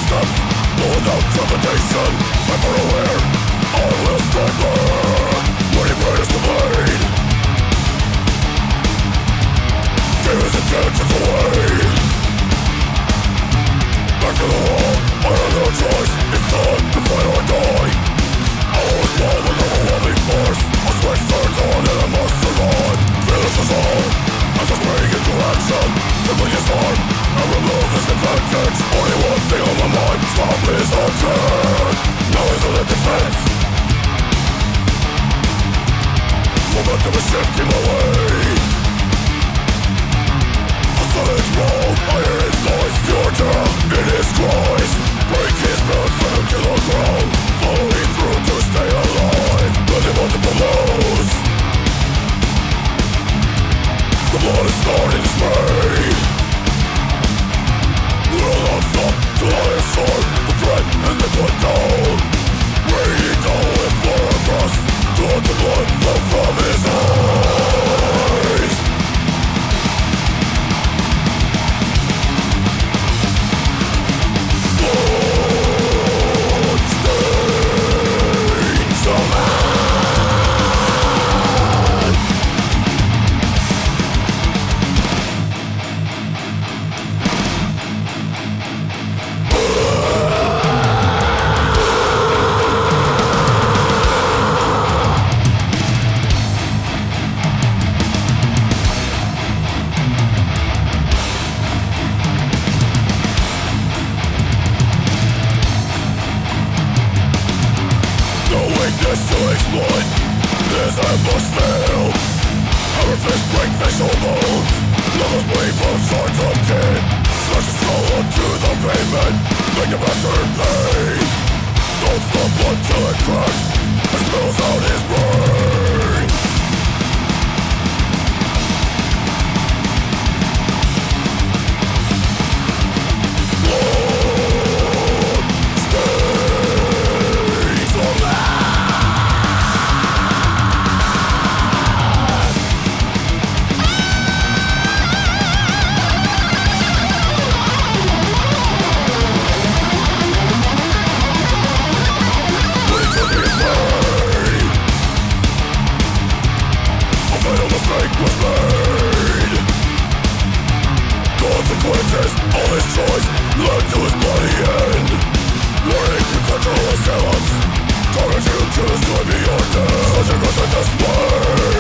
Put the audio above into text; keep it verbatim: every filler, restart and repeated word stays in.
steps, without trepidation, ever aware, I will stand back when he prays to bleed. Gave his intentions away. Back to the wall, I had no choice. It's time to fight or die. I was born with overwhelming force. A switch turns on and I must survive. Fearless is all, as I spring into action. Simply disarm and remove his advantage. Only one thing on my mind, stop his attack. Now he's on the defense. Momentum is shifting my way. A savage roll, I hear his voice. Pure terror in his cries. Break his bones, send him to the ground. Following through to stay alive. Landing multiple blows. The blood is starting to spray. Will not stop till I have sword. The threat has been put down. Raining down with blood across. To let the blood flow from his eyes. Blood stains the man. Weakness to exploit, this ambush fail. Our fists break facial bones. Levels bleed from swords of tin. Slash a skull onto the pavement. Make the bastard pay. Don't stop blood till it cracks and spills out his brain. Blood stains the land. Was made. Consequences of his choice led to his bloody end. Warning potential assailants, courage you choose to be your death. Such a aggressive display.